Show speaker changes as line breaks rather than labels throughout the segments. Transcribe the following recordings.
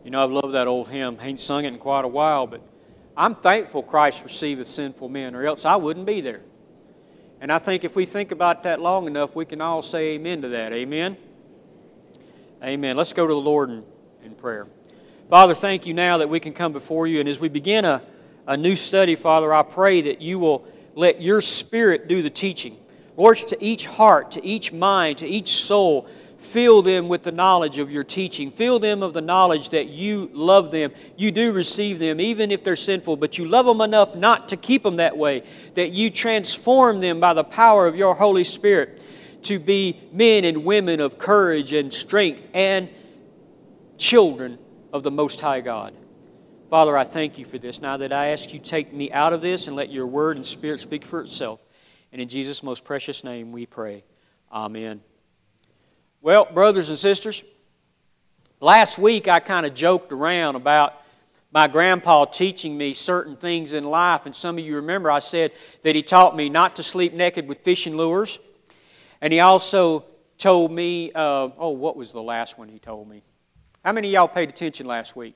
You know, I've loved that old hymn. I ain't sung it in quite a while, but I'm thankful Christ receiveth sinful men, or else I wouldn't be there. And I think if we think about that long enough, we can all say amen to that. Amen? Amen. Let's go to the Lord in prayer. Father, thank you now that we can come before you. And as we begin a new study, Father, I pray that you will let your Spirit do the teaching. Lord, to each heart, to each mind, to each soul, fill them with the knowledge of your teaching. Fill them of the knowledge that you love them. You do receive them, even if they're sinful, but you love them enough not to keep them that way, that you transform them by the power of your Holy Spirit to be men and women of courage and strength and children of the Most High God. Father, I thank you for this. Now that I ask you to take me out of this and let your word and spirit speak for itself. And in Jesus' most precious name we pray. Amen. Well, brothers and sisters, last week I kind of joked around about my grandpa teaching me certain things in life. And some of you remember I said that he taught me not to sleep naked with fishing lures. And he also told me, what was the last one he told me? How many of y'all paid attention last week?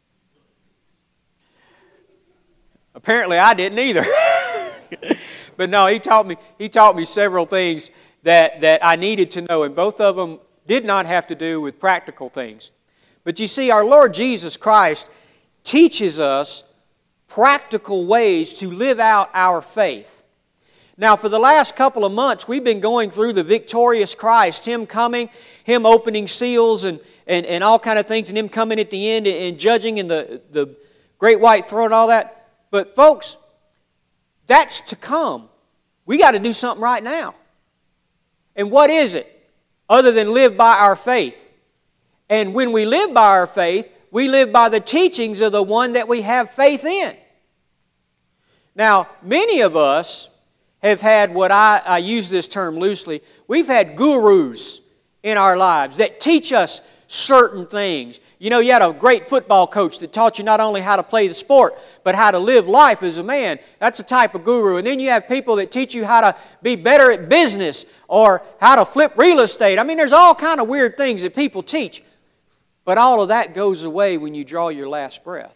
Apparently I didn't either. But no, he taught me several things that I needed to know, and both of them did not have to do with practical things. But you see, our Lord Jesus Christ teaches us practical ways to live out our faith. Now, for the last couple of months, we've been going through the victorious Christ, Him coming, Him opening seals and all kind of things, and Him coming at the end and judging in the great white throne and all that. But folks, that's to come. We got to do something right now. And what is it? Other than live by our faith. And when we live by our faith, we live by the teachings of the one that we have faith in. Now, many of us have had what I use this term loosely, we've had gurus in our lives that teach us certain things. You know, you had a great football coach that taught you not only how to play the sport, but how to live life as a man. That's a type of guru. And then you have people that teach you how to be better at business or how to flip real estate. I mean, there's all kind of weird things that people teach. But all of that goes away when you draw your last breath.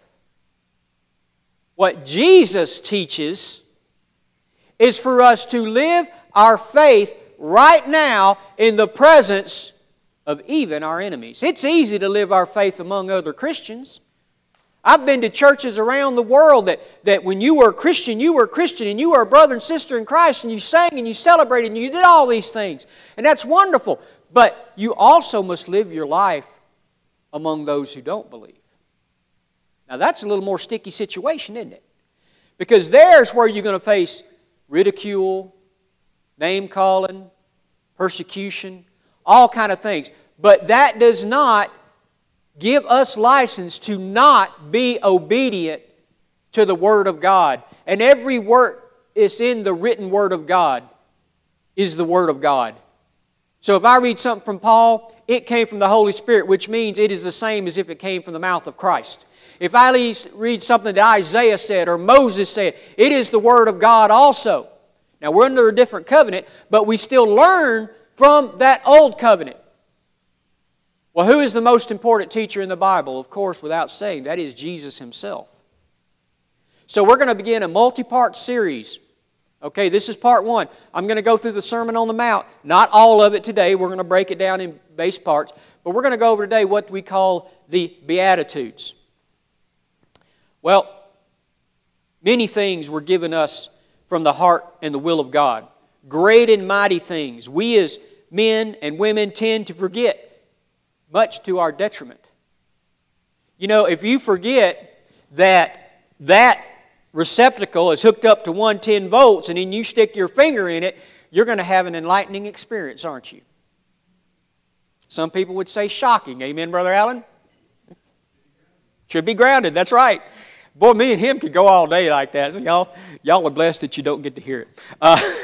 What Jesus teaches is for us to live our faith right now in the presence of even our enemies. It's easy to live our faith among other Christians. I've been to churches around the world that when you were a Christian, and you were a brother and sister in Christ, and you sang and you celebrated and you did all these things. And that's wonderful. But you also must live your life among those who don't believe. Now that's a little more sticky situation, isn't it? Because there's where you're going to face ridicule, name-calling, persecution, all kind of things. But that does not give us license to not be obedient to the Word of God. And every word is in the written Word of God is the Word of God. So if I read something from Paul, it came from the Holy Spirit, which means it is the same as if it came from the mouth of Christ. If I read something that Isaiah said or Moses said, it is the Word of God also. Now we're under a different covenant, but we still learn from that old covenant. Well, who is the most important teacher in the Bible? Of course, without saying, that is Jesus Himself. So we're going to begin a multi-part series. Okay, this is part one. I'm going to go through the Sermon on the Mount. Not all of it today. We're going to break it down in base parts. But we're going to go over today what we call the Beatitudes. Well, many things were given us from the heart and the will of God. Great and mighty things. We as men and women tend to forget, much to our detriment. You know, if you forget that receptacle is hooked up to 110 volts and then you stick your finger in it, you're going to have an enlightening experience, aren't you? Some people would say shocking. Amen, Brother Allen? Should be grounded, that's right. Boy, me and him could go all day like that. So y'all are blessed that you don't get to hear it.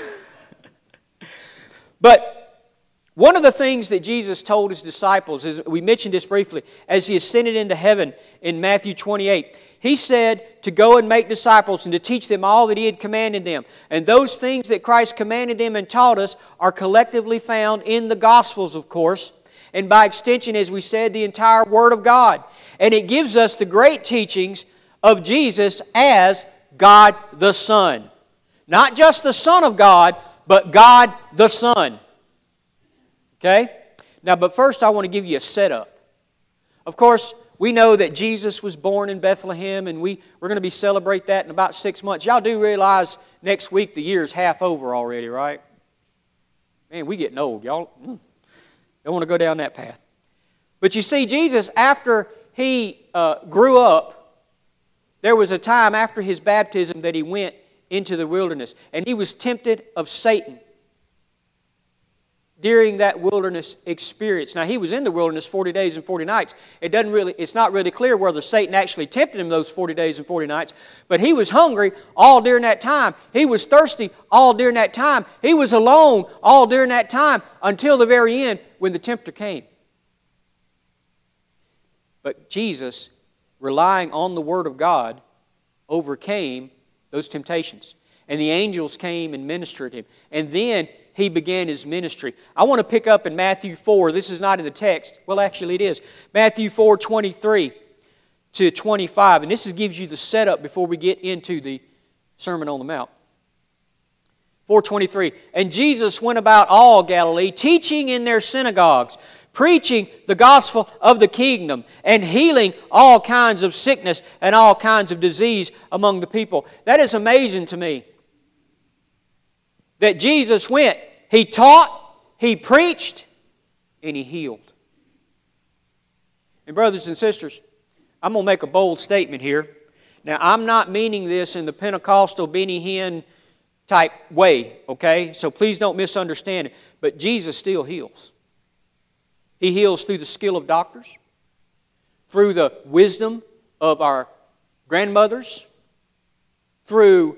But one of the things that Jesus told His disciples, is we mentioned this briefly, as He ascended into heaven in Matthew 28, He said to go and make disciples and to teach them all that He had commanded them. And those things that Christ commanded them and taught us are collectively found in the Gospels, of course. and by extension, as we said, the entire Word of God. And it gives us the great teachings of Jesus as God the Son. Not just the Son of God, but God the Son. Okay? Now, but first I want to give you a setup. Of course, we know that Jesus was born in Bethlehem, and we're going to be celebrate that in about 6 months. Y'all do realize next week the year's half over already, right? Man, we getting old. Y'all don't want to go down that path. But you see, Jesus, after He grew up, there was a time after His baptism that He went into the wilderness, and He was tempted of Satan during that wilderness experience. Now, He was in the wilderness 40 days and 40 nights. It's not really clear whether Satan actually tempted Him those 40 days and 40 nights, but He was hungry all during that time. He was thirsty all during that time. He was alone all during that time until the very end when the tempter came. But Jesus, relying on the Word of God, overcame those temptations. And the angels came and ministered to Him. And then He began His ministry. I want to pick up in Matthew 4. This is not in the text. Well, actually it is. Matthew 4, 23 to 25. And this gives you the setup before we get into the Sermon on the Mount. 4:23. And Jesus went about all Galilee, teaching in their synagogues, preaching the gospel of the kingdom, and healing all kinds of sickness and all kinds of disease among the people. That is amazing to me. That Jesus went, He taught, He preached, and He healed. And brothers and sisters, I'm going to make a bold statement here. Now, I'm not meaning this in the Pentecostal Benny Hinn type way, okay? So please don't misunderstand it. But Jesus still heals. He heals through the skill of doctors, through the wisdom of our grandmothers, through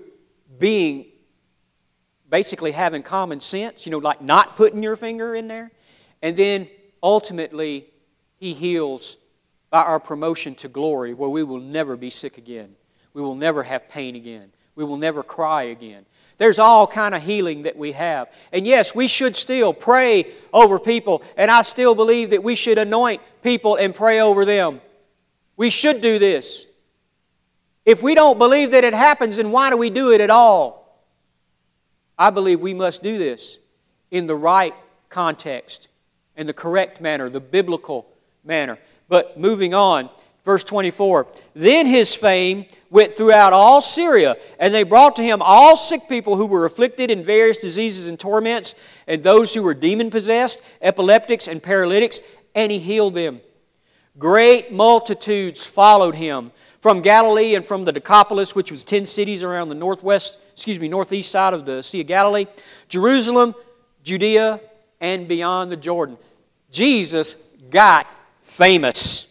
basically having common sense, like not putting your finger in there. And then ultimately, He heals by our promotion to glory, where we will never be sick again. We will never have pain again. We will never cry again. There's all kind of healing that we have. And yes, we should still pray over people, and I still believe that we should anoint people and pray over them. We should do this. If we don't believe that it happens, then why do we do it at all? I believe we must do this in the right context, in the correct manner, the biblical manner. But moving on, verse 24. Then His fame went throughout all Syria, and they brought to Him all sick people who were afflicted in various diseases and torments, and those who were demon-possessed, epileptics, and paralytics, and He healed them. Great multitudes followed Him from Galilee and from the Decapolis, which was 10 cities around the northeast side of the Sea of Galilee, Jerusalem, Judea, and beyond the Jordan. Jesus got famous.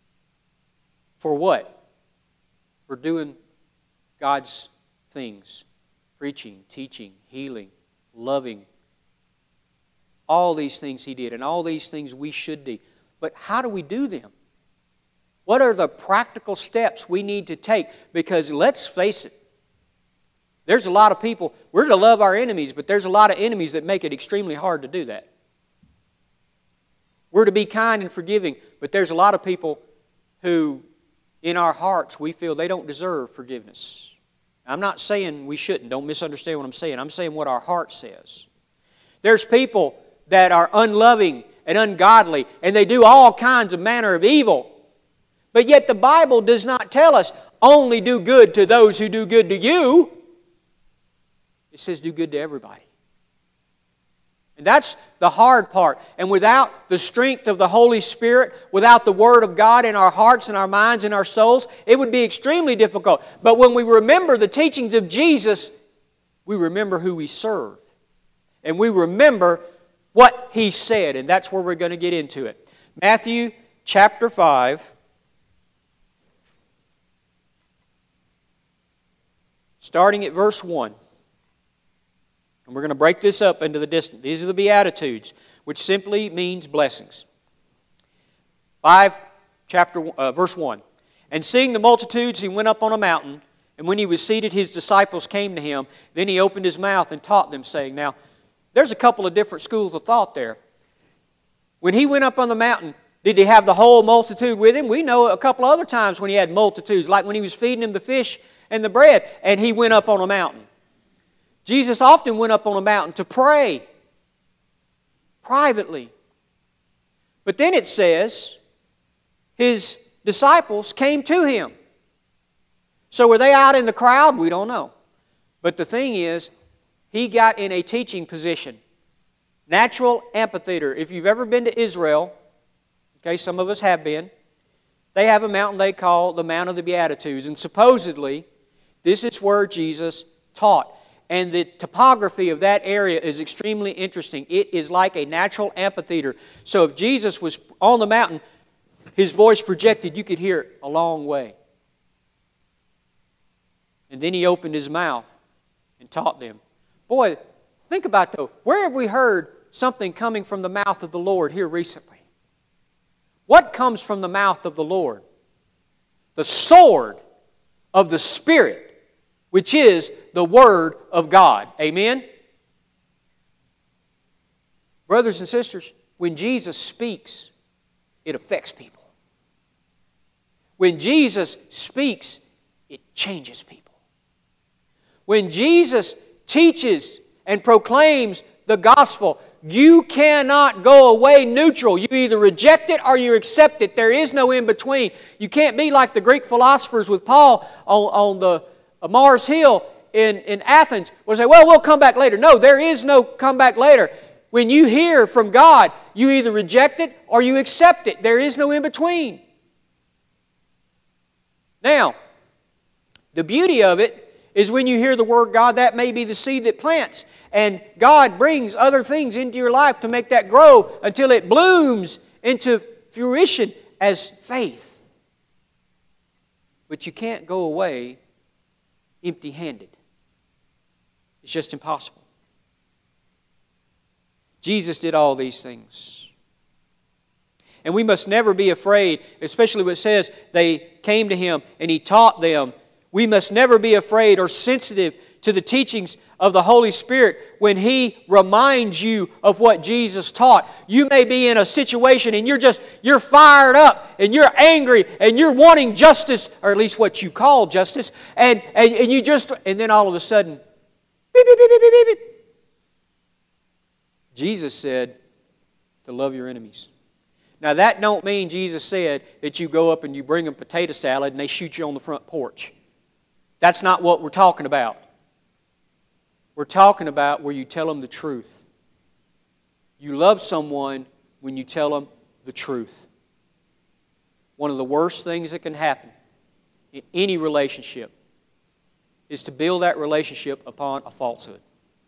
For what? For doing God's things. Preaching, teaching, healing, loving. All these things He did, and all these things we should do. But how do we do them? What are the practical steps we need to take? Because let's face it, there's a lot of people, we're to love our enemies, but there's a lot of enemies that make it extremely hard to do that. We're to be kind and forgiving, but there's a lot of people who, in our hearts, we feel they don't deserve forgiveness. I'm not saying we shouldn't. Don't misunderstand what I'm saying. I'm saying what our heart says. There's people that are unloving and ungodly, and they do all kinds of manner of evil. But yet the Bible does not tell us only do good to those who do good to you. It says do good to everybody. And that's the hard part. And without the strength of the Holy Spirit, without the Word of God in our hearts and our minds and our souls, it would be extremely difficult. But when we remember the teachings of Jesus, we remember who we serve. And we remember what He said. And that's where we're going to get into it. Matthew chapter 5. Starting at verse 1. And we're going to break this up into the distance. These are the Beatitudes, which simply means blessings. 5, verse 1. And seeing the multitudes, He went up on a mountain, and when He was seated, His disciples came to Him. Then He opened His mouth and taught them, saying, now, there's a couple of different schools of thought there. When He went up on the mountain, did He have the whole multitude with Him? We know a couple other times when He had multitudes, like when He was feeding them the fish and the bread, and He went up on a mountain. Jesus often went up on a mountain to pray privately. But then it says His disciples came to Him. So were they out in the crowd? We don't know. But the thing is, He got in a teaching position. Natural amphitheater. If you've ever been to Israel, okay, some of us have been, they have a mountain they call the Mount of the Beatitudes. And supposedly, this is where Jesus taught. And the topography of that area is extremely interesting. It is like a natural amphitheater. So if Jesus was on the mountain, His voice projected, you could hear it a long way. And then He opened His mouth and taught them. Boy, think about though, where have we heard something coming from the mouth of the Lord here recently? What comes from the mouth of the Lord? The sword of the Spirit, which is the Word of God. Amen? Brothers and sisters, when Jesus speaks, it affects people. When Jesus speaks, it changes people. When Jesus teaches and proclaims the gospel, you cannot go away neutral. You either reject it or you accept it. There is no in between. You can't be like the Greek philosophers with Paul on the Mars Hill in Athens, where they say, well, we'll come back later. No, there is no come back later. When you hear from God, you either reject it or you accept it. There is no in between. Now, the beauty of it is when you hear the Word of God, that may be the seed that plants. And God brings other things into your life to make that grow until it blooms into fruition as faith. But you can't go away empty-handed. It's just impossible. Jesus did all these things. And we must never be afraid, especially when it says they came to Him and He taught them. We must never be afraid or sensitive to the teachings of the Holy Spirit when He reminds you of what Jesus taught. You may be in a situation and you're fired up and you're angry and you're wanting justice, or at least what you call justice, and then all of a sudden, beep, beep, beep, beep, beep, beep. Jesus said to love your enemies. Now that don't mean Jesus said that you go up and you bring them potato salad and they shoot you on the front porch. That's not what we're talking about. We're talking about where you tell them the truth. You love someone when you tell them the truth. One of the worst things that can happen in any relationship is to build that relationship upon a falsehood.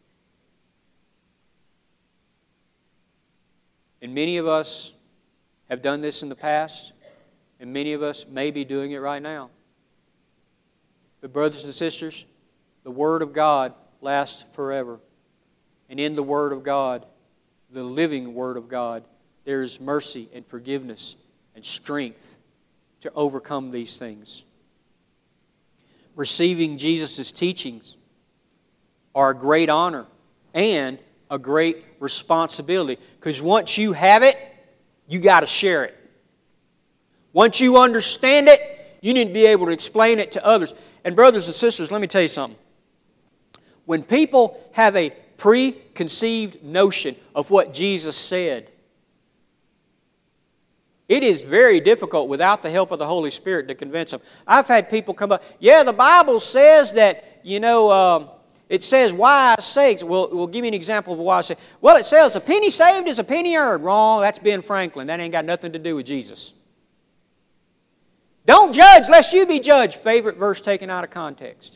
And many of us have done this in the past, and many of us may be doing it right now. But brothers and sisters, the Word of God lasts forever. And in the Word of God, the living Word of God, there is mercy and forgiveness and strength to overcome these things. Receiving Jesus' teachings are a great honor and a great responsibility. Because once you have it, you got to share it. Once you understand it, you need to be able to explain it to others. And brothers and sisters, let me tell you something. When people have a preconceived notion of what Jesus said, it is very difficult without the help of the Holy Spirit to convince them. I've had people come up, yeah, the Bible says that, it says wise sakes. We'll give you an example of a wise sake. Well, it says a penny saved is a penny earned. Wrong, that's Ben Franklin. That ain't got nothing to do with Jesus. Don't judge lest you be judged. Favorite verse taken out of context.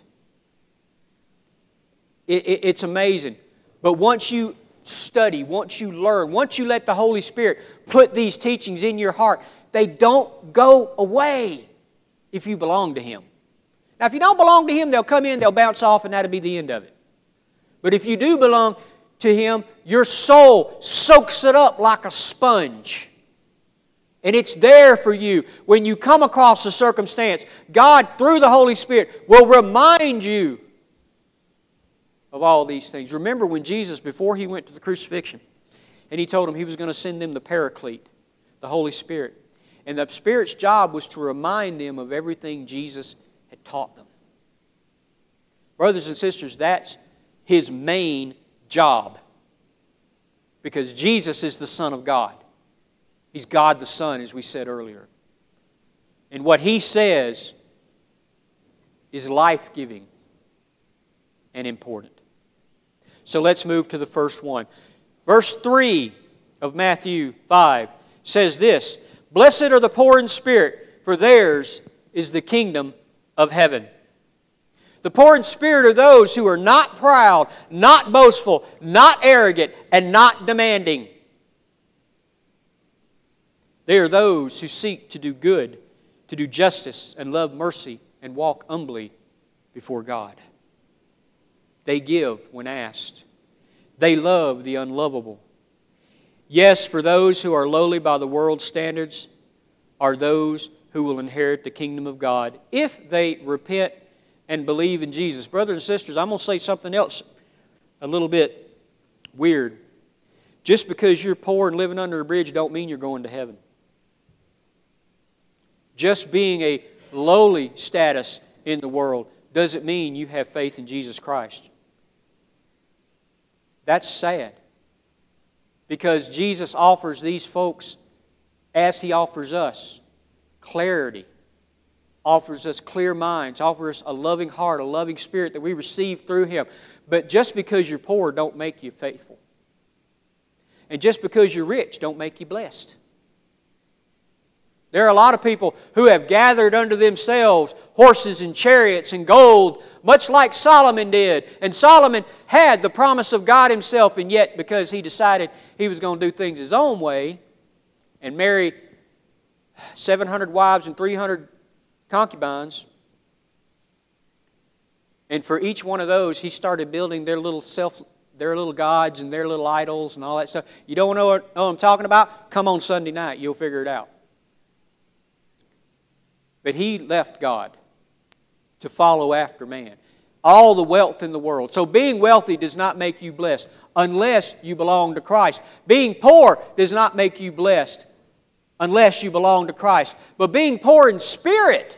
It's amazing. But once you study, once you learn, once you let the Holy Spirit put these teachings in your heart, they don't go away if you belong to Him. Now, if you don't belong to Him, they'll come in, they'll bounce off, and that'll be the end of it. But if you do belong to Him, your soul soaks it up like a sponge. And it's there for you. When you come across a circumstance, God, through the Holy Spirit, will remind you of all these things. Remember when Jesus, before He went to the crucifixion, And He told them He was going to send them the Paraclete, the Holy Spirit. And the Spirit's job was to remind them of everything Jesus had taught them. Brothers and sisters, that's His main job. Because Jesus is the Son of God. He's God the Son, as we said earlier. And what He says is life-giving and important. So let's move to the first one. Verse 3 of Matthew 5 says this, "Blessed are the poor in spirit, for theirs is the kingdom of heaven." The poor in spirit are those who are not proud, not boastful, not arrogant, and not demanding. They are those who seek to do good, to do justice, and love mercy, and walk humbly before God. They give when asked. They love the unlovable. Yes, for those who are lowly by the world's standards are those who will inherit the kingdom of God if they repent and believe in Jesus. Brothers and sisters, I'm going to say something else a little bit weird. Just because you're poor and living under a bridge don't mean you're going to heaven. Just being a lowly status in the world doesn't mean you have faith in Jesus Christ. That's sad. Because Jesus offers these folks, as He offers us, clarity. Offers us clear minds, offers us a loving heart, a loving spirit that we receive through Him. But just because you're poor don't make you faithful. And just because you're rich don't make you blessed. There are a lot of people who have gathered unto themselves horses and chariots and gold, much like Solomon did. And Solomon had the promise of God Himself, and yet because he decided he was going to do things his own way and marry 700 wives and 300 concubines, and for each one of those he started building their little gods and their little idols and all that stuff. You don't know what I'm talking about? Come on Sunday night, you'll figure it out. But he left God to follow after man. All the wealth in the world. So being wealthy does not make you blessed unless you belong to Christ. Being poor does not make you blessed unless you belong to Christ. But being poor in spirit,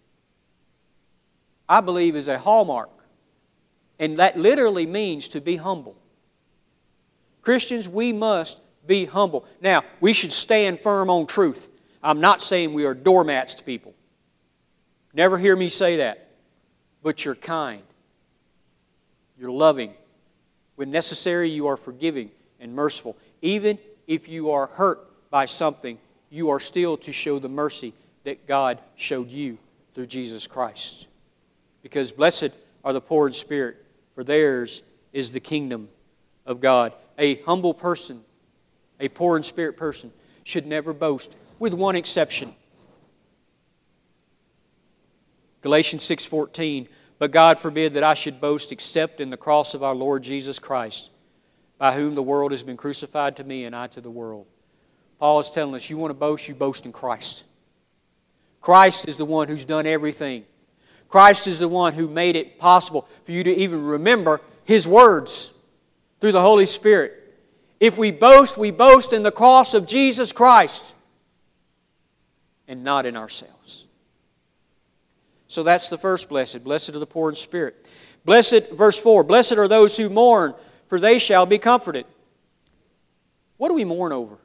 I believe, is a hallmark. And that literally means to be humble. Christians, we must be humble. Now, we should stand firm on truth. I'm not saying we are doormats to people. Never hear me say that. But you're kind. You're loving. When necessary, you are forgiving and merciful. Even if you are hurt by something, you are still to show the mercy that God showed you through Jesus Christ. Because blessed are the poor in spirit, for theirs is the kingdom of God. A humble person, a poor in spirit person, should never boast, with one exception. Galatians 6:14, "But God forbid that I should boast except in the cross of our Lord Jesus Christ, by whom the world has been crucified to me and I to the world." Paul is telling us, you want to boast, you boast in Christ. Christ is the one who's done everything. Christ is the one who made it possible for you to even remember His words through the Holy Spirit. If we boast in the cross of Jesus Christ and not in ourselves. So that's the first blessed. Blessed are the poor in spirit. Blessed, verse 4, "Blessed are those who mourn, for they shall be comforted." What do we mourn over?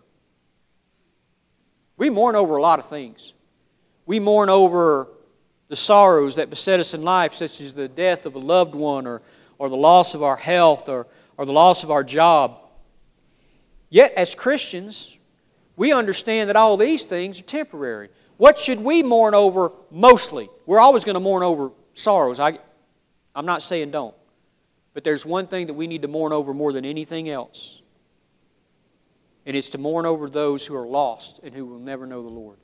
We mourn over a lot of things. We mourn over the sorrows that beset us in life, such as the death of a loved one or the loss of our health or the loss of our job. Yet as Christians, we understand that all these things are temporary. What should we mourn over mostly? We're always going to mourn over sorrows. I'm not saying don't. But there's one thing that we need to mourn over more than anything else. And it's to mourn over those who are lost and who will never know the Lord.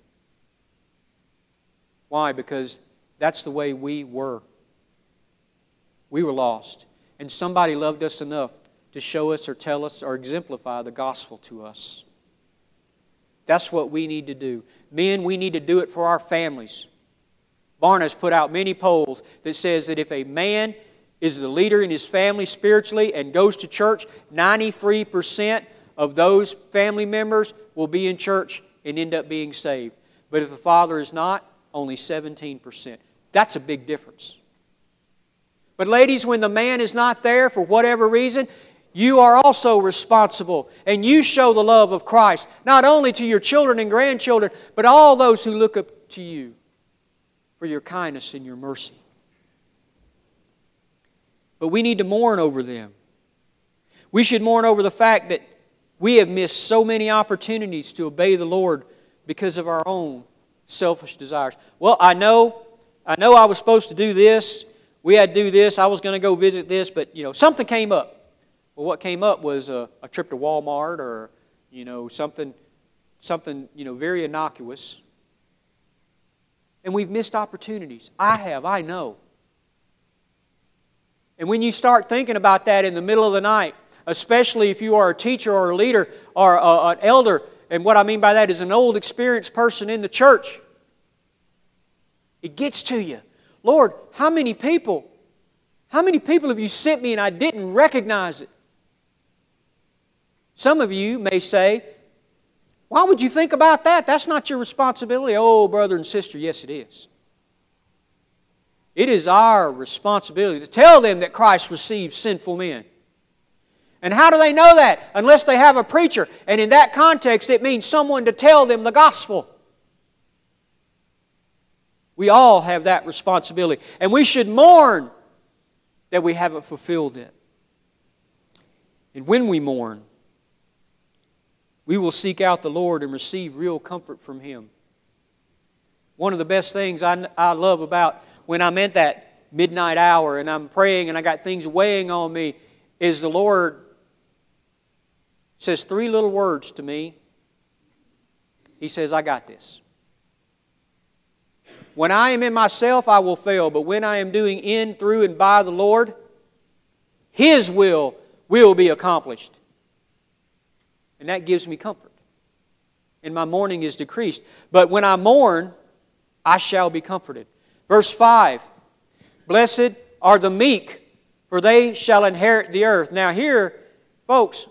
Why? Because that's the way we were. We were lost. And somebody loved us enough to show us or tell us or exemplify the gospel to us. That's what we need to do. Men, we need to do it for our families. Barna's put out many polls that says that if a man is the leader in his family spiritually and goes to church, 93% of those family members will be in church and end up being saved. But if the father is not, only 17%. That's a big difference. But ladies, when the man is not there for whatever reason, you are also responsible. And you show the love of Christ, not only to your children and grandchildren, but all those who look up to you for your kindness and your mercy. But we need to mourn over them. We should mourn over the fact that we have missed so many opportunities to obey the Lord because of our own selfish desires. Well, I know I was supposed to do this. We had to do this. I was going to go visit this, but something came up. Well, what came up was a trip to Walmart or something very innocuous. And we've missed opportunities. I know. And when you start thinking about that in the middle of the night, especially if you are a teacher or a leader or an elder, and what I mean by that is an old experienced person in the church, it gets to you. Lord, how many people have you sent me and I didn't recognize it? Some of you may say, why would you think about that? That's not your responsibility. Oh, brother and sister, yes it is. It is our responsibility to tell them that Christ received sinful men. And how do they know that? Unless they have a preacher. And in that context, it means someone to tell them the gospel. We all have that responsibility. And we should mourn that we haven't fulfilled it. And when we mourn, we will seek out the Lord and receive real comfort from Him. One of the best things I love about when I'm at that midnight hour and I'm praying and I got things weighing on me is the Lord says 3 little words to me. He says, I got this. When I am in myself, I will fail. But when I am doing in, through, and by the Lord, His will be accomplished. And that gives me comfort. And my mourning is decreased. But when I mourn, I shall be comforted. Verse 5, blessed are the meek, for they shall inherit the earth. Now here, folks,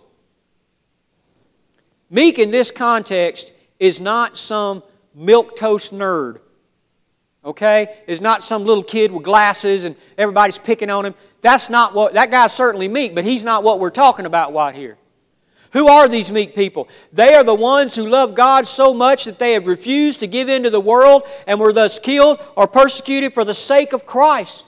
meek in this context is not some milquetoast nerd. Okay? Is not some little kid with glasses and everybody's picking on him. That's not what, that guy's certainly meek, but he's not what we're talking about right here. Who are these meek people? They are the ones who love God so much that they have refused to give in to the world and were thus killed or persecuted for the sake of Christ.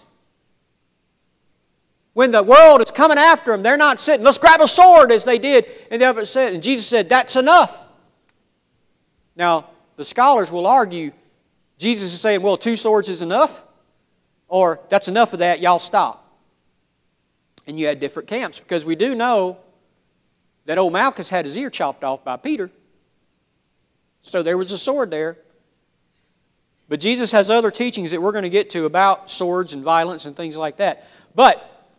When the world is coming after them, they're not sitting, let's grab a sword as they did. And Jesus said, that's enough. Now, the scholars will argue, Jesus is saying, well, 2 swords is enough? Or, that's enough of that, y'all stop. And you had different camps, because we do know that old Malchus had his ear chopped off by Peter. So there was a sword there. But Jesus has other teachings that we're going to get to about swords and violence and things like that. But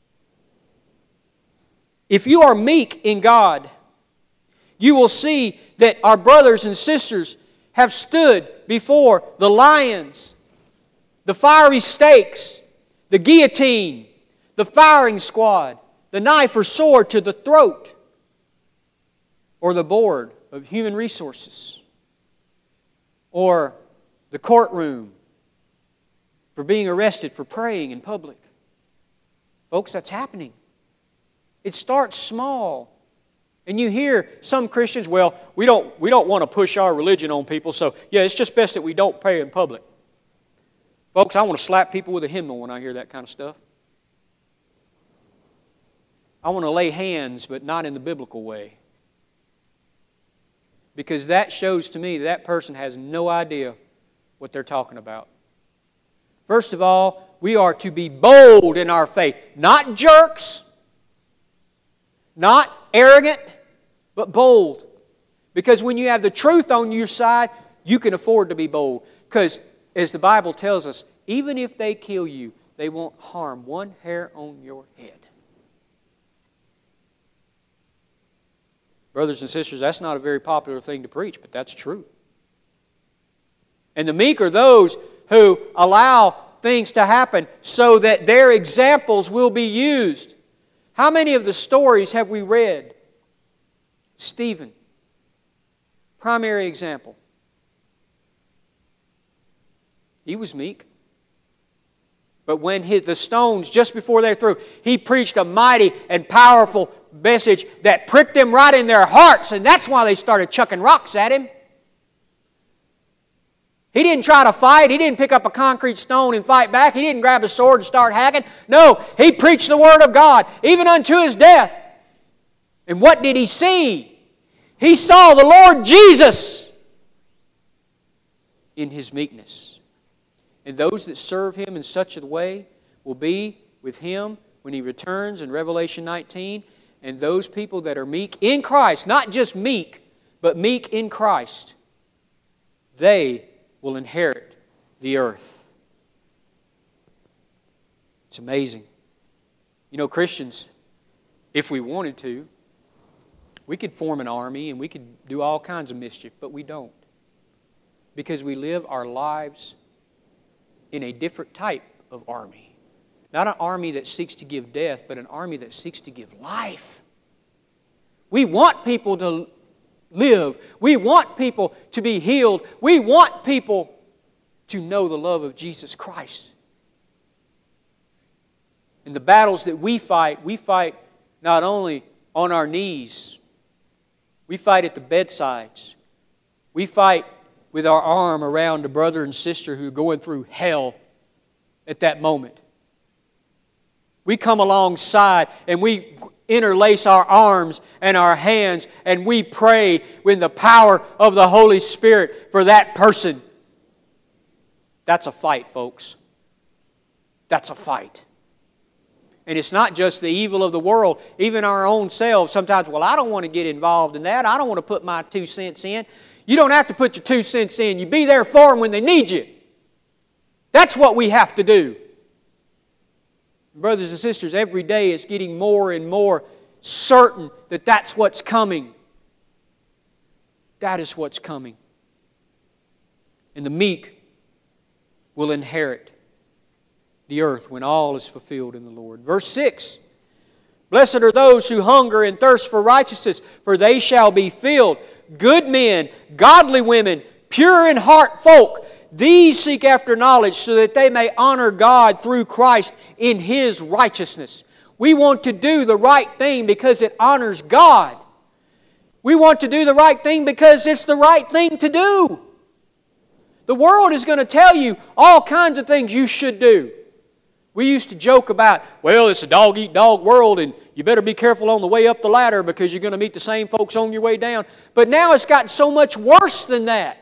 if you are meek in God, you will see that our brothers and sisters have stood before the lions, the fiery stakes, the guillotine, the firing squad, the knife or sword to the throat, or the board of human resources, or the courtroom for being arrested for praying in public. Folks, that's happening. It starts small. And you hear some Christians, well, we don't want to push our religion on people, so yeah, it's just best that we don't pray in public. Folks, I want to slap people with a hymnal when I hear that kind of stuff. I want to lay hands, but not in the biblical way. Because that shows to me that person has no idea what they're talking about. First of all, we are to be bold in our faith. Not jerks, not arrogant, but bold. Because when you have the truth on your side, you can afford to be bold. Because as the Bible tells us, even if they kill you, they won't harm one hair on your head. Brothers and sisters, that's not a very popular thing to preach, but that's true. And the meek are those who allow things to happen so that their examples will be used. How many of the stories have we read Stephen, primary example. He was meek. But when the stones, just before they're through, he preached a mighty and powerful message that pricked them right in their hearts, and that's why they started chucking rocks at him. He didn't try to fight. He didn't pick up a concrete stone and fight back. He didn't grab a sword and start hacking. No, he preached the Word of God, even unto his death. And what did he see? He saw the Lord Jesus in His meekness. And those that serve Him in such a way will be with Him when He returns in Revelation 19. And those people that are meek in Christ, not just meek, but meek in Christ, they will inherit the earth. It's amazing. You know, Christians, if we wanted to, we could form an army and we could do all kinds of mischief, but we don't. Because we live our lives in a different type of army. Not an army that seeks to give death, but an army that seeks to give life. We want people to live. We want people to be healed. We want people to know the love of Jesus Christ. In the battles that we fight not only on our knees, we fight at the bedsides. We fight with our arm around a brother and sister who are going through hell at that moment. We come alongside and we interlace our arms and our hands and we pray with the power of the Holy Spirit for that person. That's a fight, folks. That's a fight. And it's not just the evil of the world, even our own selves. Sometimes, well, I don't want to get involved in that. I don't want to put my 2 cents in. You don't have to put your 2 cents in. You be there for them when they need you. That's what we have to do. Brothers and sisters, every day it's getting more and more certain that that's what's coming. That is what's coming. And the meek will inherit the earth when all is fulfilled in the Lord. Verse 6, blessed are those who hunger and thirst for righteousness, for they shall be filled. Good men, godly women, pure in heart folk, these seek after knowledge so that they may honor God through Christ in His righteousness. We want to do the right thing because it honors God. We want to do the right thing because it's the right thing to do. The world is going to tell you all kinds of things you should do. We used to joke about, well, it's a dog-eat-dog world and you better be careful on the way up the ladder because you're going to meet the same folks on your way down. But now it's gotten so much worse than that.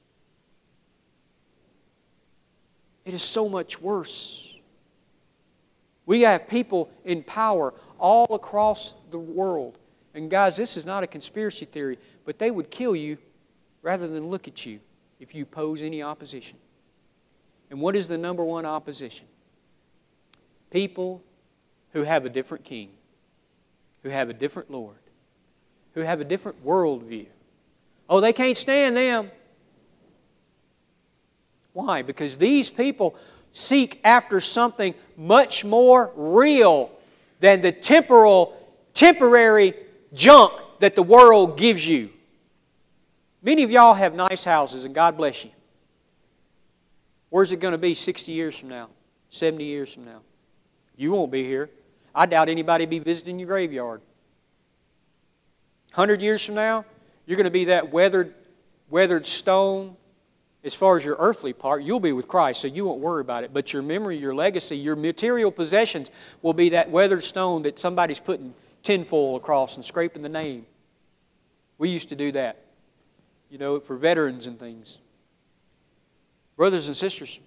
It is so much worse. We have people in power all across the world. And guys, this is not a conspiracy theory, but they would kill you rather than look at you if you pose any opposition. And what is the number one opposition? People who have a different king, who have a different Lord, who have a different worldview. Oh, they can't stand them. Why? Because these people seek after something much more real than the temporary junk that the world gives you. Many of y'all have nice houses, and God bless you. Where's it going to be 60 years from now? 70 years from now? You won't be here. I doubt anybody will be visiting your graveyard. 100 years from now, you're going to be that weathered stone. As far as your earthly part, you'll be with Christ, so you won't worry about it. But your memory, your legacy, your material possessions will be that weathered stone that somebody's putting tinfoil across and scraping the name. We used to do that, for veterans and things. Brothers and sisters,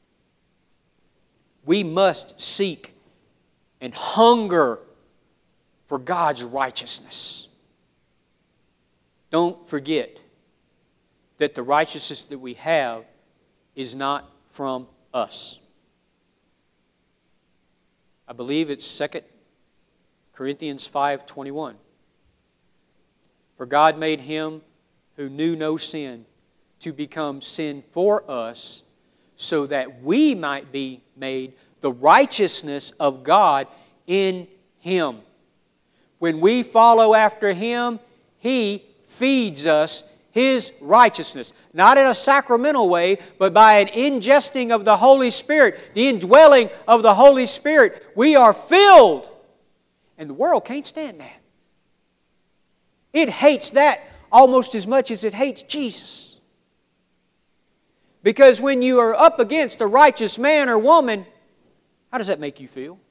we must seek and hunger for God's righteousness. Don't forget that the righteousness that we have is not from us. I believe it's 2 Corinthians 5:21. For God made Him who knew no sin to become sin for us, so that we might be made the righteousness of God in Him. When we follow after Him, He feeds us His righteousness. Not in a sacramental way, but by an ingesting of the Holy Spirit, the indwelling of the Holy Spirit. We are filled. And the world can't stand that. It hates that almost as much as it hates Jesus. Because when you are up against a righteous man or woman, how does that make you feel?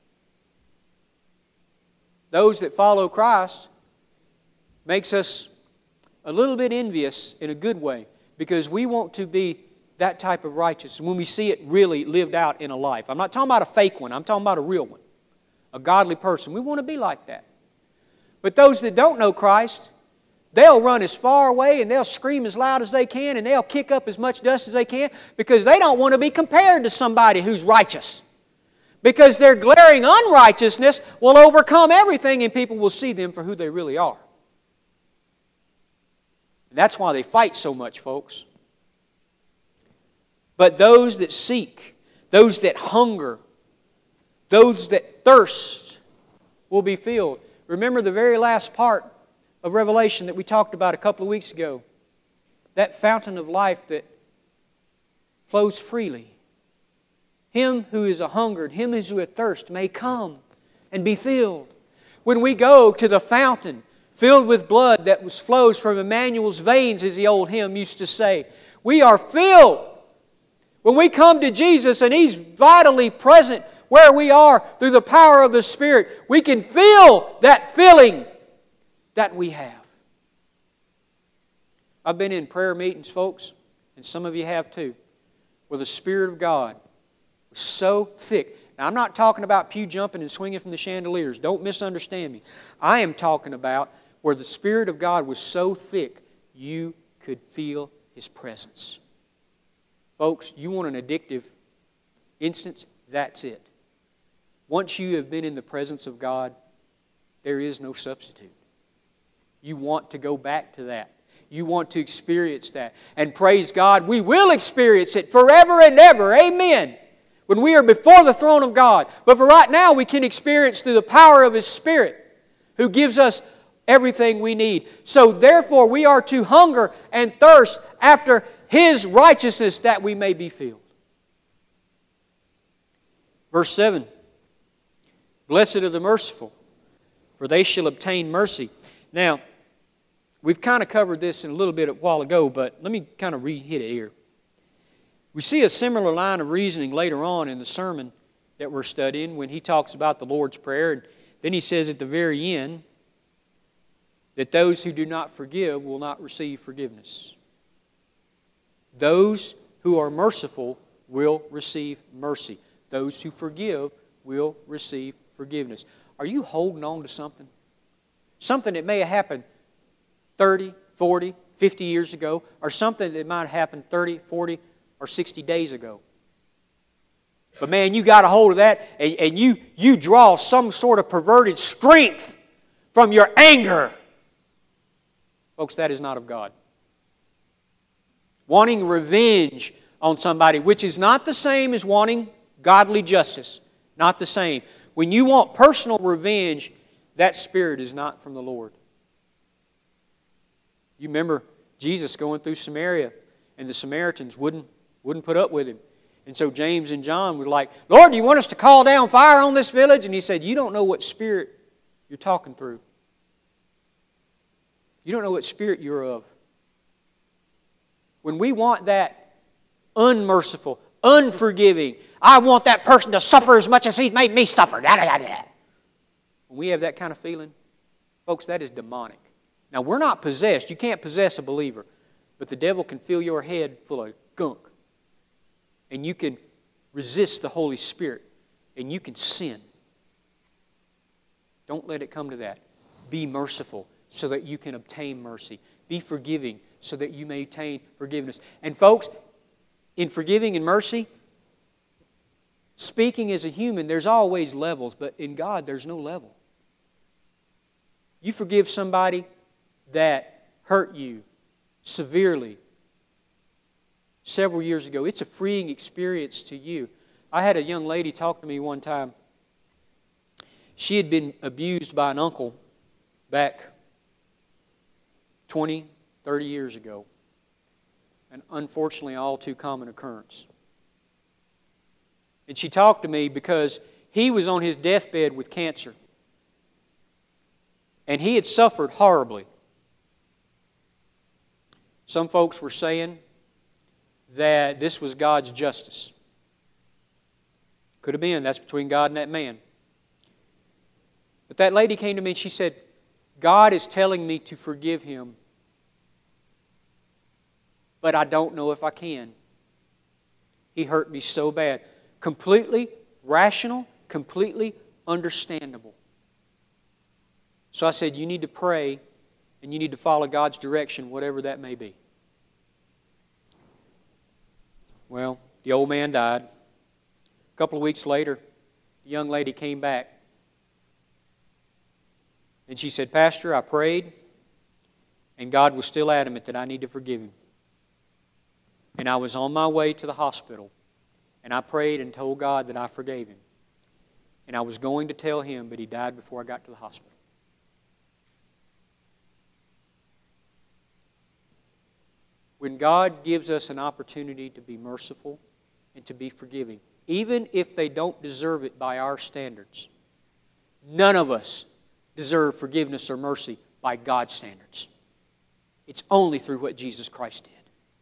Those that follow Christ makes us a little bit envious in a good way, because we want to be that type of righteous when we see it really lived out in a life. I'm not talking about a fake one. I'm talking about a real one. A godly person. We want to be like that. But those that don't know Christ, they'll run as far away and they'll scream as loud as they can and they'll kick up as much dust as they can because they don't want to be compared to somebody who's righteous. Because their glaring unrighteousness will overcome everything and people will see them for who they really are. And that's why they fight so much, folks. But those that seek, those that hunger, those that thirst will be filled. Remember the very last part of Revelation that we talked about a couple of weeks ago. That fountain of life that flows freely. Him who is a hungered, him who is a thirst may come and be filled. When we go to the fountain filled with blood that flows from Emmanuel's veins, as the old hymn used to say, we are filled. When we come to Jesus and He's vitally present where we are through the power of the Spirit, we can feel that filling that we have. I've been in prayer meetings, folks, and some of you have too, where the Spirit of God was so thick. Now, I'm not talking about pew jumping and swinging from the chandeliers. Don't misunderstand me. I am talking about where the Spirit of God was so thick you could feel His presence. Folks, you want an addictive instance? That's it. Once you have been in the presence of God, there is no substitute. You want to go back to that. You want to experience that. And praise God, we will experience it forever and ever. Amen. When we are before the throne of God. But for right now, we can experience through the power of His Spirit, who gives us everything we need. So therefore, we are to hunger and thirst after His righteousness that we may be filled. Verse 7. Blessed are the merciful, for they shall obtain mercy. Now, we've kind of covered this in a little bit a while ago, but let me kind of re-hit it here. We see a similar line of reasoning later on in the sermon that we're studying when he talks about the Lord's Prayer. And then he says at the very end that those who do not forgive will not receive forgiveness. Those who are merciful will receive mercy. Those who forgive will receive forgiveness. Are you holding on to something? Something that may have happened 30, 40, 50 years ago, or something that might have happened 30, 40, or 60 days ago. But man, you got a hold of that, and you draw some sort of perverted strength from your anger. Folks, that is not of God. Wanting revenge on somebody, which is not the same as wanting godly justice. Not the same. When you want personal revenge, that spirit is not from the Lord. You remember Jesus going through Samaria, and the Samaritans wouldn't put up with Him. And so James and John were like, Lord, do you want us to call down fire on this village? And He said, you don't know what spirit you're talking through. You don't know what spirit you're of. When we want that unmerciful, unforgiving, I want that person to suffer as much as He's made me suffer. When we have that kind of feeling, folks, that is demonic. Now, we're not possessed. You can't possess a believer. But the devil can fill your head full of gunk. And you can resist the Holy Spirit. And you can sin. Don't let it come to that. Be merciful so that you can obtain mercy. Be forgiving so that you may obtain forgiveness. And folks, in forgiving and mercy, speaking as a human, there's always levels. But in God, there's no level. You forgive somebody that hurt you severely several years ago. It's a freeing experience to you. I had a young lady talk to me one time. She had been abused by an uncle back 20, 30 years ago. An unfortunately all too common occurrence. And she talked to me because he was on his deathbed with cancer. And he had suffered horribly. Some folks were saying that this was God's justice. Could have been. That's between God and that man. But that lady came to me and she said, God is telling me to forgive him, but I don't know if I can. He hurt me so bad. Completely rational, completely understandable. So I said, you need to pray and you need to follow God's direction, whatever that may be. Well, the old man died. A couple of weeks later, the young lady came back. And she said, Pastor, I prayed, and God was still adamant that I need to forgive him. And I was on my way to the hospital, and I prayed and told God that I forgave him. And I was going to tell him, but he died before I got to the hospital. When God gives us an opportunity to be merciful and to be forgiving, even if they don't deserve it by our standards, none of us deserve forgiveness or mercy by God's standards. It's only through what Jesus Christ did.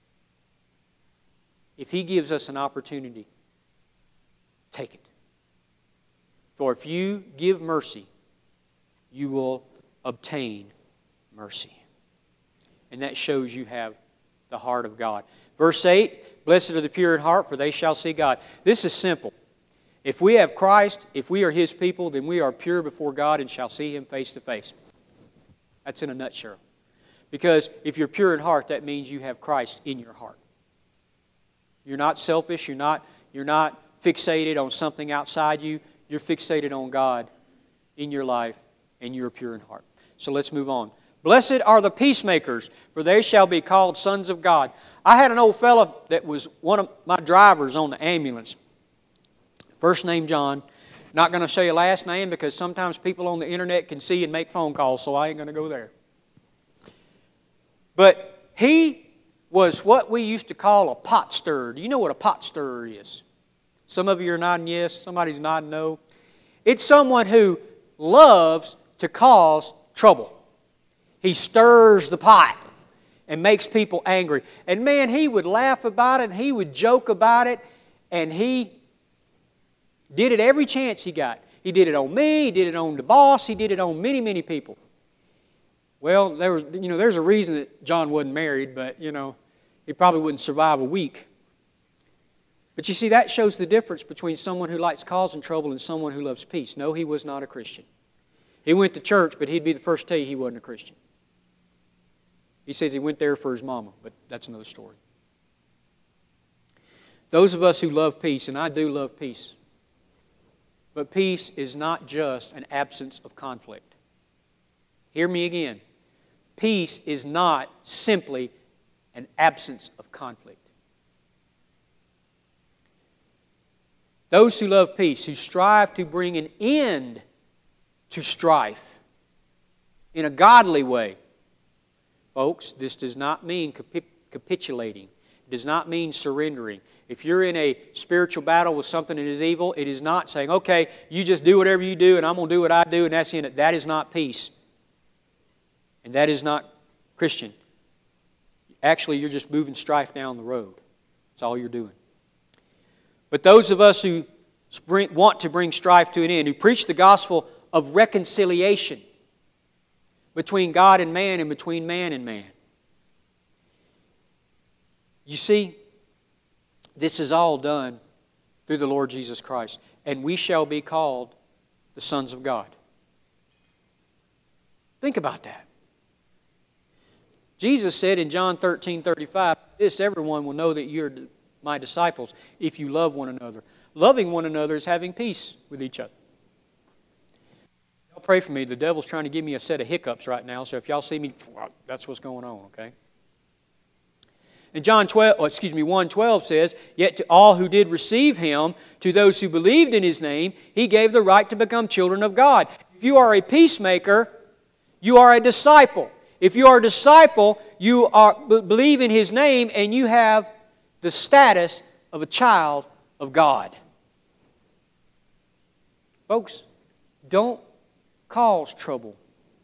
If He gives us an opportunity, take it. For if you give mercy, you will obtain mercy. And that shows you have the heart of God. Verse 8, blessed are the pure in heart, for they shall see God. This is simple. If we have Christ, if we are His people, then we are pure before God and shall see Him face to face. That's in a nutshell. Because if you're pure in heart, that means you have Christ in your heart. You're not selfish, you're not fixated on something outside you. You're fixated on God in your life, and you're pure in heart. So let's move on. Blessed are the peacemakers, for they shall be called sons of God. I had an old fella that was one of my drivers on the ambulance. First name John. Not going to say a last name because sometimes people on the internet can see and make phone calls, so I ain't going to go there. But he was what we used to call a pot stirrer. Do you know what a pot stirrer is? Some of you are nodding yes, somebody's nodding no. It's someone who loves to cause trouble. He stirs the pot and makes people angry. And man, he would laugh about it and he would joke about it, and he did it every chance he got. He did it on me, he did it on the boss, he did it on many, many people. Well, there's a reason that John wasn't married, but he probably wouldn't survive a week. But you see, that shows the difference between someone who likes causing trouble and someone who loves peace. No, he was not a Christian. He went to church, but he'd be the first to tell you he wasn't a Christian. He says he went there for his mama, but that's another story. Those of us who love peace, and I do love peace, but peace is not just an absence of conflict. Hear me again. Peace is not simply an absence of conflict. Those who love peace, who strive to bring an end to strife in a godly way. Folks, this does not mean capitulating. It does not mean surrendering. If you're in a spiritual battle with something that is evil, it is not saying, okay, you just do whatever you do and I'm going to do what I do and that's the end. That is not peace. And that is not Christian. Actually, you're just moving strife down the road. That's all you're doing. But those of us who want to bring strife to an end, who preach the gospel of reconciliation between God and man and between man and man. You see, this is all done through the Lord Jesus Christ. And we shall be called the sons of God. Think about that. Jesus said in John 13:35, this everyone will know that you're my disciples if you love one another. Loving one another is having peace with each other. Y'all pray for me. The devil's trying to give me a set of hiccups right now, so if y'all see me, that's what's going on, okay? And John 1:12 says, yet to all who did receive Him, to those who believed in His name, He gave the right to become children of God. If you are a peacemaker, you are a disciple. If you are a disciple, you believe in His name and you have the status of a child of God. Folks, don't cause trouble.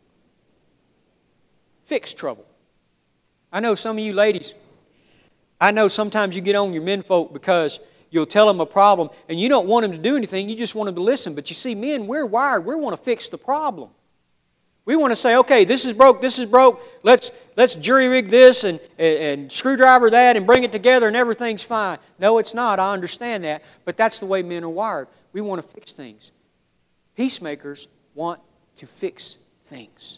Fix trouble. I know some of you ladies, I know sometimes you get on your menfolk because you'll tell them a problem and you don't want them to do anything, you just want them to listen. But you see, men, we're wired. We want to fix the problem. We want to say, okay, this is broke, let's jury-rig this and screwdriver that and bring it together and everything's fine. No, it's not. I understand that. But that's the way men are wired. We want to fix things. Peacemakers want to fix things.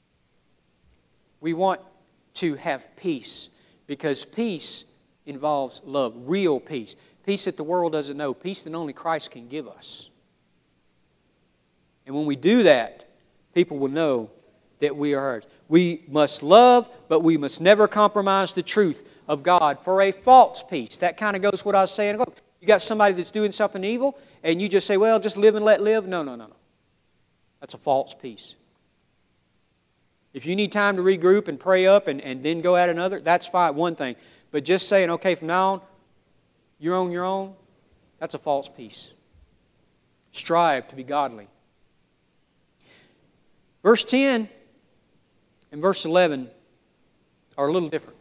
We want to have peace because peace involves love, real peace. Peace that the world doesn't know, peace that only Christ can give us. And when we do that, people will know that we are hers. We must love, but we must never compromise the truth of God for a false peace. That kind of goes with what I was saying. You got somebody that's doing something evil, and you just say, well, just live and let live. No. That's a false peace. If you need time to regroup and pray up and then go at another, that's fine, one thing. But just saying, okay, from now on, you're on your own, that's a false peace. Strive to be godly. Verse 10 and verse 11 are a little different.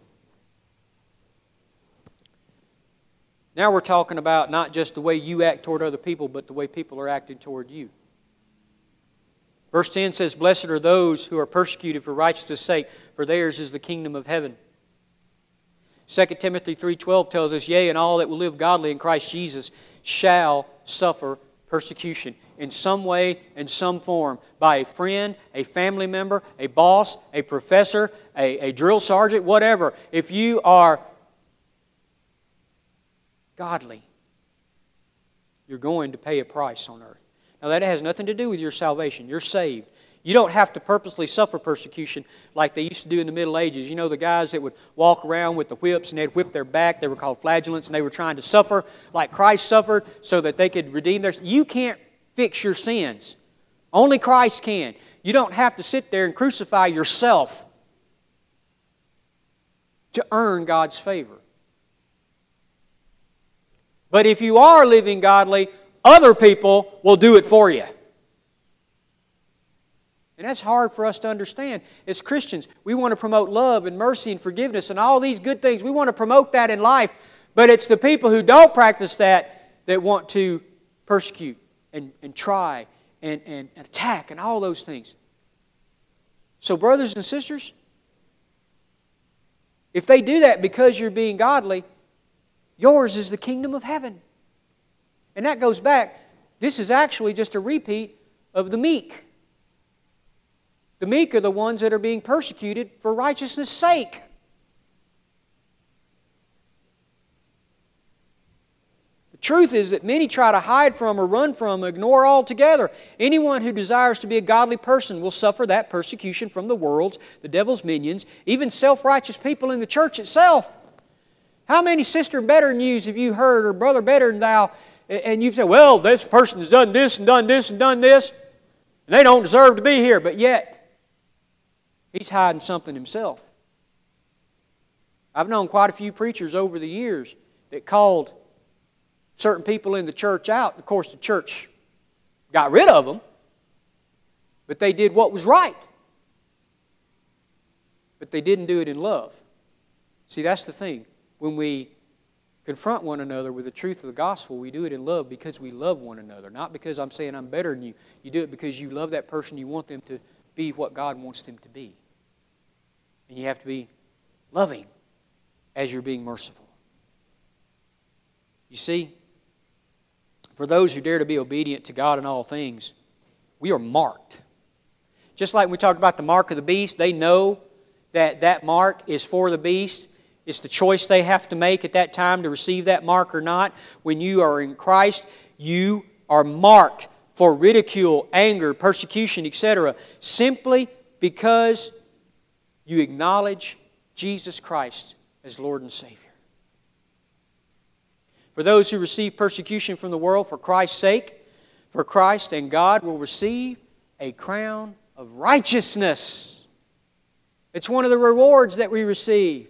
Now we're talking about not just the way you act toward other people, but the way people are acting toward you. Verse 10 says, "Blessed are those who are persecuted for righteousness' sake, for theirs is the kingdom of heaven." 2 Timothy 3:12 tells us, "Yea, and all that will live godly in Christ Jesus shall suffer persecution in some way, in some form, by a friend, a family member, a boss, a professor, a drill sergeant, whatever." If you are godly, you're going to pay a price on earth. Now that has nothing to do with your salvation. You're saved. You don't have to purposely suffer persecution like they used to do in the Middle Ages. You know, the guys that would walk around with the whips and they'd whip their back, they were called flagellants, and they were trying to suffer like Christ suffered so that they could redeem their... You can't fix your sins. Only Christ can. You don't have to sit there and crucify yourself to earn God's favor. But if you are living godly, other people will do it for you. And that's hard for us to understand. As Christians, we want to promote love and mercy and forgiveness and all these good things. We want to promote that in life. But it's the people who don't practice that want to persecute and try and attack and all those things. So brothers and sisters, if they do that because you're being godly, yours is the kingdom of heaven. And that goes back, this is actually just a repeat of the meek. The meek are the ones that are being persecuted for righteousness' sake. The truth is that many try to hide from or run from, ignore altogether. Anyone who desires to be a godly person will suffer that persecution from the world's, the devil's minions, even self-righteous people in the church itself. How many sister better than yous have you heard, or brother better than thou? And you've said, well, this person has done this and done this and done this, and they don't deserve to be here. But yet, he's hiding something himself. I've known quite a few preachers over the years that called certain people in the church out. Of course, the church got rid of them, but they did what was right. But they didn't do it in love. See, that's the thing. When we confront one another with the truth of the gospel, we do it in love because we love one another. Not because I'm saying I'm better than you. You do it because you love that person. You want them to be what God wants them to be. And you have to be loving as you're being merciful. You see, for those who dare to be obedient to God in all things, we are marked. Just like we talked about the mark of the beast, they know that that mark is for the beast. It's the choice they have to make at that time to receive that mark or not. When you are in Christ, you are marked for ridicule, anger, persecution, etc. simply because you acknowledge Jesus Christ as Lord and Savior. For those who receive persecution from the world for Christ's sake, for Christ and God will receive a crown of righteousness. It's one of the rewards that we receive.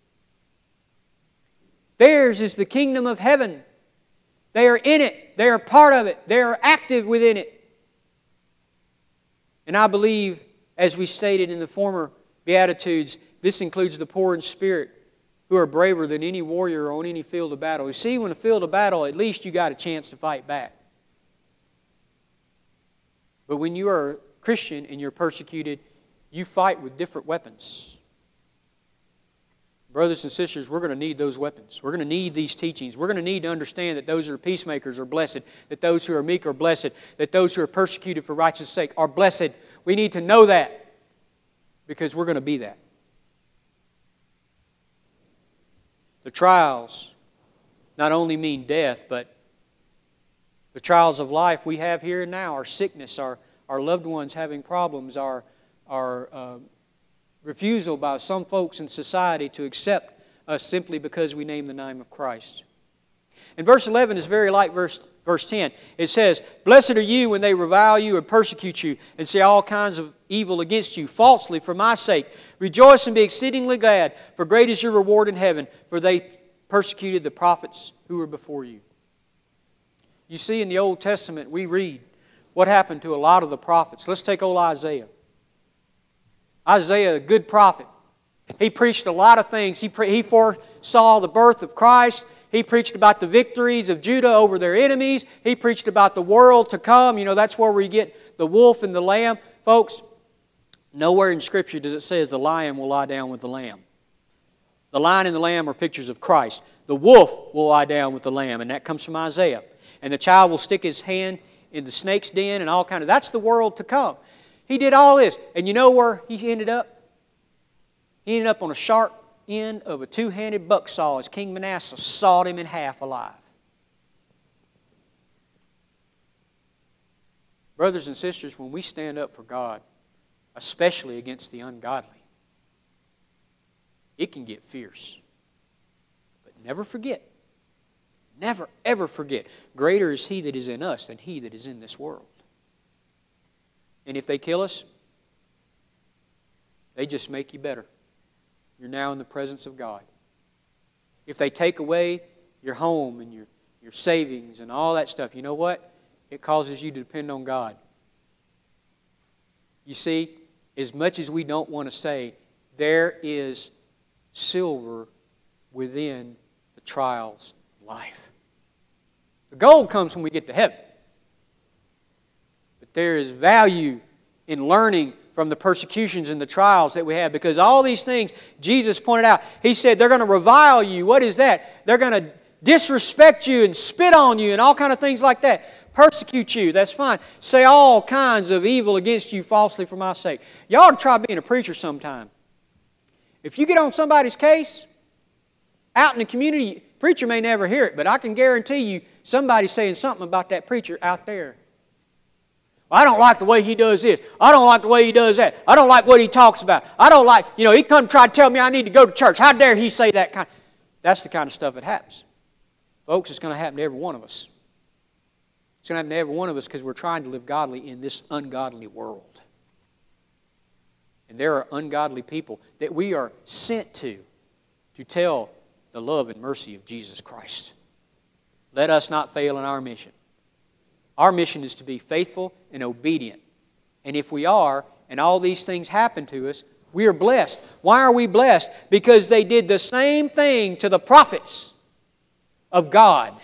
Theirs is the kingdom of heaven. They are in it. They are part of it. They are active within it. And I believe, as we stated in the former Beatitudes, this includes the poor in spirit, who are braver than any warrior on any field of battle. You see, when a field of battle, at least you got a chance to fight back. But when you are a Christian and you're persecuted, you fight with different weapons. Brothers and sisters, we're going to need those weapons. We're going to need these teachings. We're going to need to understand that those who are peacemakers are blessed, that those who are meek are blessed, that those who are persecuted for righteousness' sake are blessed. We need to know that because we're going to be that. The trials not only mean death, but the trials of life we have here and now, our sickness, our loved ones having problems, our refusal by some folks in society to accept us simply because we name the name of Christ. And verse 11 is very like verse 10. It says, "Blessed are you when they revile you and persecute you and say all kinds of evil against you falsely for my sake. Rejoice and be exceedingly glad, for great is your reward in heaven, for they persecuted the prophets who were before you." You see, in the Old Testament, we read what happened to a lot of the prophets. Let's take old Isaiah. Isaiah, a good prophet. He preached a lot of things. He foresaw the birth of Christ. He preached about the victories of Judah over their enemies. He preached about the world to come. You know, that's where we get the wolf and the lamb. Folks, nowhere in Scripture does it say the lion will lie down with the lamb. The lion and the lamb are pictures of Christ. The wolf will lie down with the lamb, and that comes from Isaiah. And the child will stick his hand in the snake's den and all kind of... That's the world to come. He did all this. And you know where he ended up? He ended up on a sharp end of a two-handed buck saw as King Manasseh sawed him in half alive. Brothers and sisters, when we stand up for God, especially against the ungodly, it can get fierce. But never forget, never ever forget, greater is He that is in us than he that is in this world. And if they kill us, they just make you better. You're now in the presence of God. If they take away your home and your savings and all that stuff, you know what? It causes you to depend on God. You see, as much as we don't want to say, there is silver within the trials of life. The gold comes when we get to heaven. But there is value in learning from the persecutions and the trials that we have, because all these things Jesus pointed out. He said they're going to revile you. What is that? They're going to disrespect you and spit on you and all kind of things like that. Persecute you, that's fine. Say all kinds of evil against you falsely for my sake. You ought to try being a preacher sometime. If you get on somebody's case, out in the community, preacher may never hear it, but I can guarantee you somebody's saying something about that preacher out there. I don't like the way he does this. I don't like the way he does that. I don't like what he talks about. I don't like, he come try to tell me I need to go to church. How dare he say that kind? That's the kind of stuff that happens. Folks, it's going to happen to every one of us. It's going to happen to every one of us because we're trying to live godly in this ungodly world. And there are ungodly people that we are sent to tell the love and mercy of Jesus Christ. Let us not fail in our mission. Our mission is to be faithful and obedient. And if we are, and all these things happen to us, we are blessed. Why are we blessed? Because they did the same thing to the prophets of God.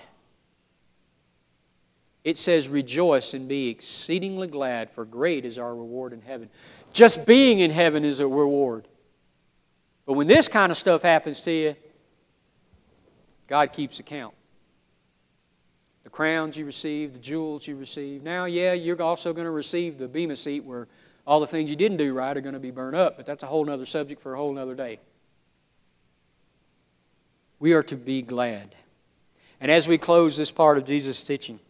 It says, rejoice and be exceedingly glad, for great is our reward in heaven. Just being in heaven is a reward. But when this kind of stuff happens to you, God keeps account. The crowns you receive, the jewels you receive. Now, you're also going to receive the bema seat where all the things you didn't do right are going to be burned up, but that's a whole other subject for a whole other day. We are to be glad. And as we close this part of Jesus' teaching,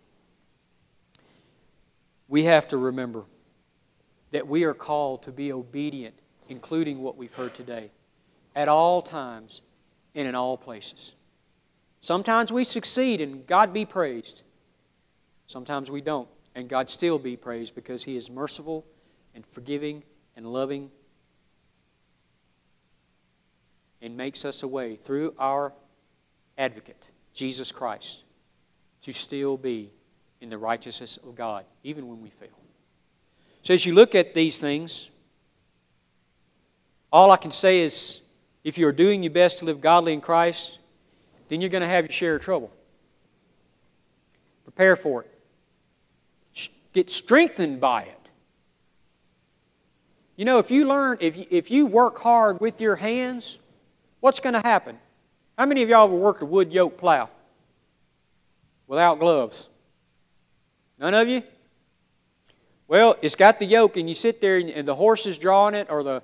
we have to remember that we are called to be obedient, including what we've heard today, at all times and in all places. Sometimes we succeed and God be praised. Sometimes we don't, and God still be praised because He is merciful and forgiving and loving. and makes us a way through our advocate, Jesus Christ, to still be in the righteousness of God, even when we fail. So as you look at these things, all I can say is, if you are doing your best to live godly in Christ, then you're going to have your share of trouble. Prepare for it. Get strengthened by it. You know, if you work hard with your hands, what's going to happen? How many of y'all ever worked a wood yoke plow without gloves? None of you? Well, it's got the yoke, and you sit there, and the horse is drawing it, or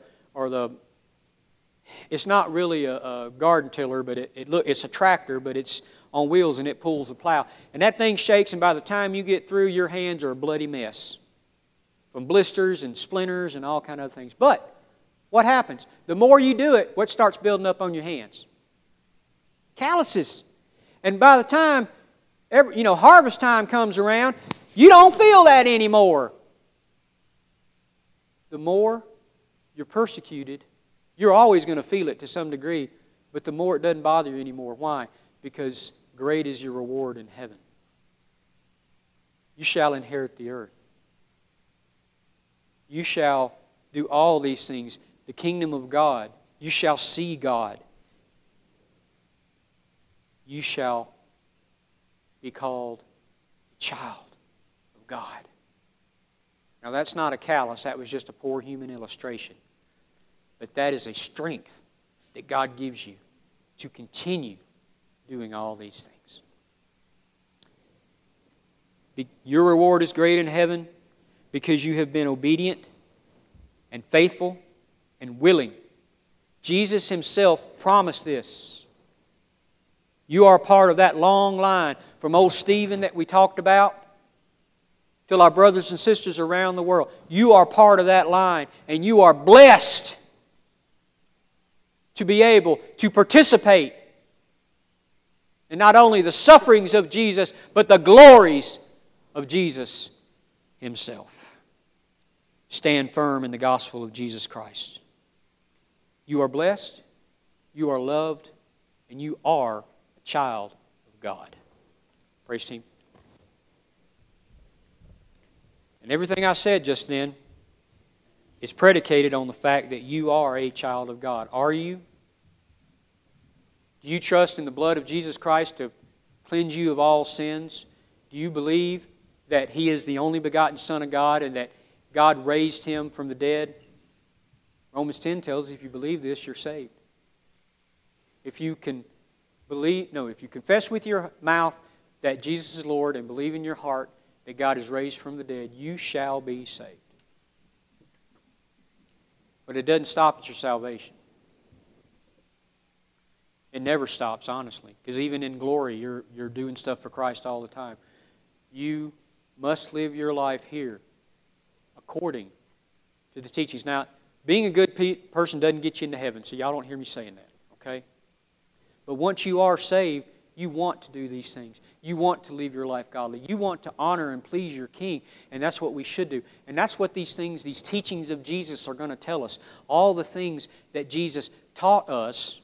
it's not really a garden tiller, but it's a tractor, but it's on wheels, and it pulls the plow. And that thing shakes, and by the time you get through, your hands are a bloody mess from blisters and splinters and all kind of other things. But what happens? The more you do it, what starts building up on your hands? Calluses. And by the time harvest time comes around, you don't feel that anymore. The more you're persecuted, you're always going to feel it to some degree, but the more it doesn't bother you anymore. Why? Because great is your reward in heaven. You shall inherit the earth. You shall do all these things. The kingdom of God. You shall see God. You shall be called a child of God. Now that's not a callous. That was just a poor human illustration. But that is a strength that God gives you to continue doing all these things. Your reward is great in heaven because you have been obedient and faithful and willing. Jesus Himself promised this. You are part of that long line from old Stephen that we talked about till our brothers and sisters around the world. You are part of that line, and you are blessed to be able to participate in not only the sufferings of Jesus, but the glories of Jesus Himself. Stand firm in the gospel of Jesus Christ. You are blessed, you are loved, and you are a child of God. Praise Team. And everything I said just then is predicated on the fact that you are a child of God. Are you? Do you trust in the blood of Jesus Christ to cleanse you of all sins? Do you believe that He is the only begotten Son of God and that God raised Him from the dead? Romans 10 tells us if you believe this, you're saved. If you confess with your mouth that Jesus is Lord and believe in your heart that God is raised from the dead, you shall be saved. But it doesn't stop at your salvation. It never stops, honestly, because even in glory, you're doing stuff for Christ all the time. You must live your life here according to the teachings. Now, being a good person doesn't get you into heaven, so y'all don't hear me saying that, okay? But once you are saved, you want to do these things. You want to live your life godly. You want to honor and please your King, and that's what we should do. And that's what these things, these teachings of Jesus are going to tell us. All the things that Jesus taught us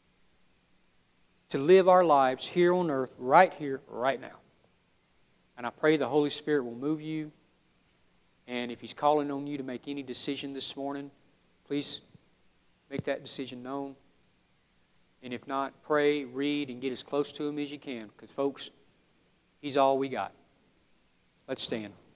to live our lives here on earth, right here, right now. And I pray the Holy Spirit will move you. And if He's calling on you to make any decision this morning, please make that decision known. And if not, pray, read, and get as close to Him as you can. Because, folks, He's all we got. Let's stand.